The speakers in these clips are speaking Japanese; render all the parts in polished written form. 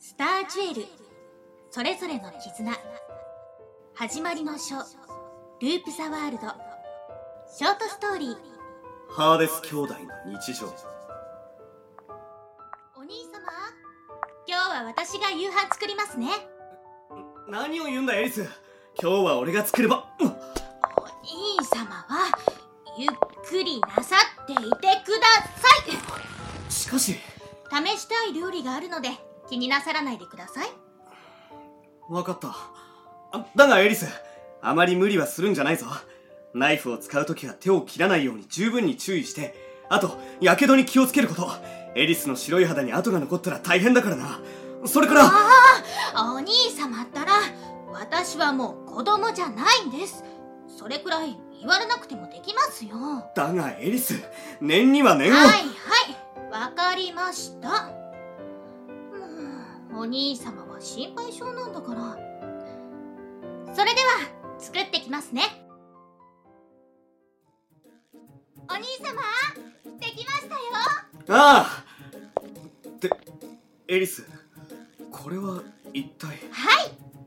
スタージュエル、それぞれの絆、始まりの書、ループ・ザ・ワールド、ショートストーリー、 ハーデス兄弟の日常。 お兄様、今日は私が夕飯作りますね。 何を言うんだエリス、今日は俺が作れば。 お兄様はゆっくりなさっていてください。 しかし試したい料理があるので気になさらないでください。 分かった。だがエリス、あまり無理はするんじゃないぞ。ナイフを使うときは手を切らないように十分に注意して、あとやけどに気をつけること。エリスの白い肌に跡が残ったら大変だからな。それから、 お兄様ったら私はもう子供じゃないんです。それくらい言われなくてもできますよ。 だがエリス、念には念を。 はいはい、わかりました。お兄様は心配性なんだから。それでは作ってきますね。お兄様、できましたよ。 ああ。ってエリス、これは一体。 はい、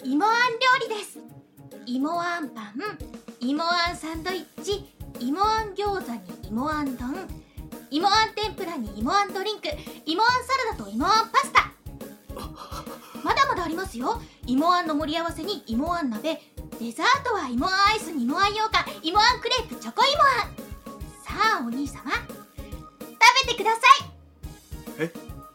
芋あん料理です。芋あんパン、芋あんサンドイッチ、芋あん餃子に芋あん丼、芋あん天ぷらに芋あんドリンク、芋あんサラダと芋あんパスタ。まだまだありますよ。芋あんの盛り合わせに芋あん鍋、デザートは芋あんアイスに芋あん羊羹、芋あんクレープ、チョコ芋あん。さあお兄様、食べてください。 え？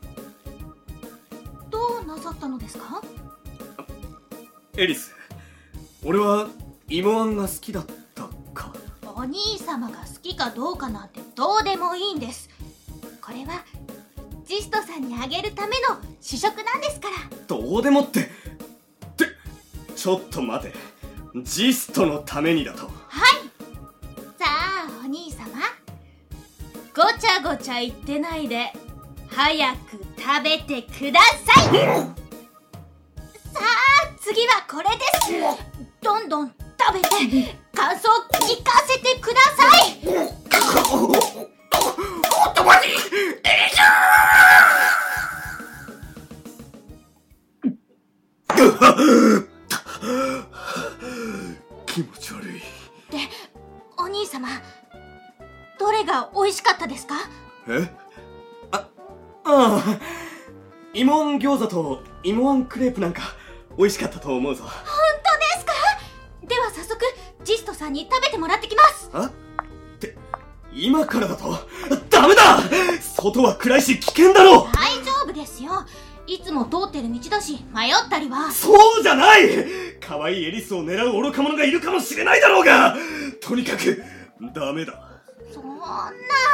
どうなさったのですか？ エリス、俺は芋あんが好きだったか。 お兄様が好きかどうかなんてどうでもいいんです。これはジストさんにあげるための主食なんですから。 どうでもって、ちょっと待て。ジストのためにだと。 はい。さあお兄様、ごちゃごちゃ言ってないで早く食べてください。さあ次はこれです。どんどん食べて感想聞かせてください。 おっと待て、気持ち悪い。 で、お兄様、どれが美味しかったですか？ ああ、芋あん餃子と芋あんクレープなんか美味しかったと思うぞ。 本当ですか？では早速ジストさんに食べてもらってきます。 って今からだとダメだ。外は暗いし危険だろう。 大丈夫ですよ。いつも通ってる道だし迷ったりは。 そうじゃない。可愛いエリスを狙う愚か者がいるかもしれないだろうが、とにかくダメだ。 そんな、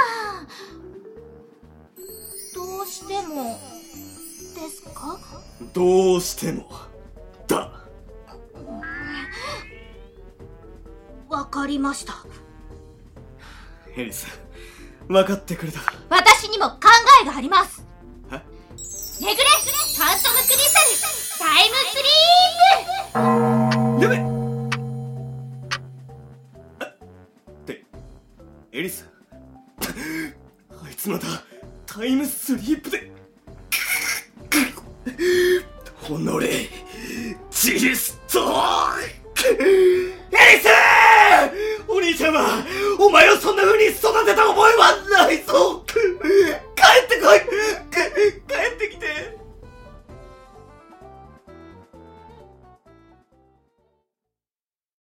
どうしてもですか？ どうしてもだ。 わかりました。 エリス、分かってくれた。 私にも考えがあります。 え？ めぐれファントムクリスタルタイムスリープ。 やべってエリス、あいつまたタイムスリープで。おのれジス